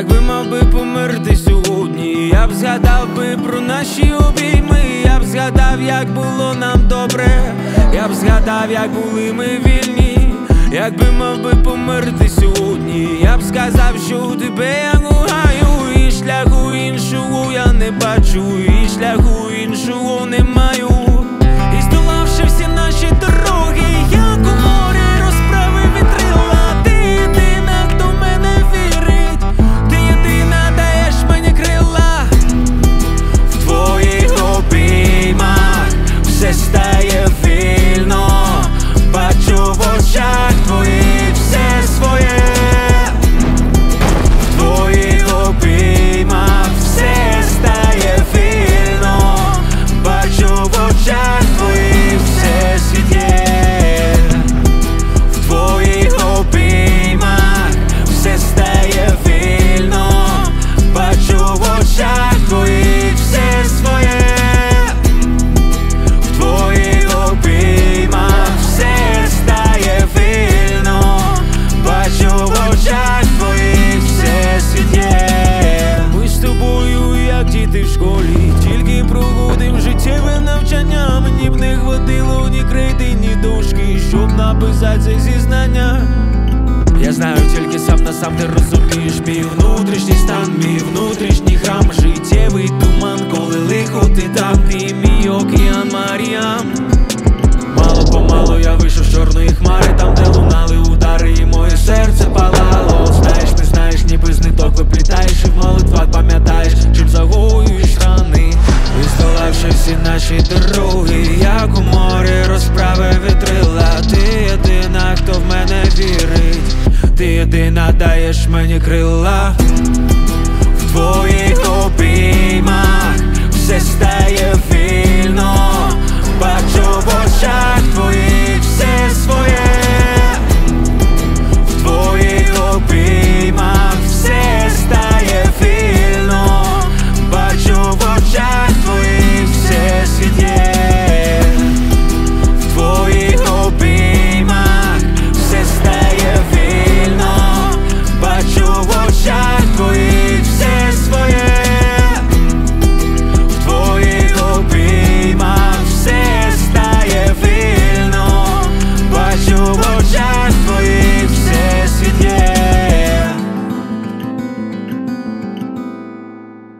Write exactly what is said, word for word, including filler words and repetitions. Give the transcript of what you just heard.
Якби мав би померти сьогодні, я б згадав би про наші обійми. Я б згадав, як було нам добре, я б згадав, як були ми вільні. Якби мав би померти сьогодні, я б сказав, що тебе я кохаю, і шляху іншого я не бачу, і шляху іншого не маю. І здолавши всі наші дороги, як у морі розправив вітрила. Ти єдина, хто в мене вірить, ти єдина, даєш мені крила. В твоїх обіймах все стає вільно, бачу в очах твоїх все своє. В твоїх обіймах все стає вільно, бачу в очах твоїх все світ є. В твоїх обіймах все стає вільно, бачу в очах твоїх все своє. В твоїх обіймах все стає вільно, бачу в очах твоїх все світ є. Ми з тобою, як діти в школі, тільки проходим життєве навчання. Мені б не хватило ні крейди, ні дошки, щоб написати це зізнання. Я знаю, тільки сам на сам ти розумієш мій внутрішній стан, мій внутрішній храм, життєвий туман, коли лихо ти там, ти мій океан Маріам. Мало помалу я вийшов з чорної хмари, там де лунали удари і моє серце палало. Знаєш, не знаєш, ніби з ниток виплітаєш, і в молитвах пам'ятаєш, чим загоюєш рани. І здолавши всі наші дороги, як у морі розправив вітрила. Ти єдина, хто в мене вірить, ти єдина, даєш мені крила. В твоїх обіймах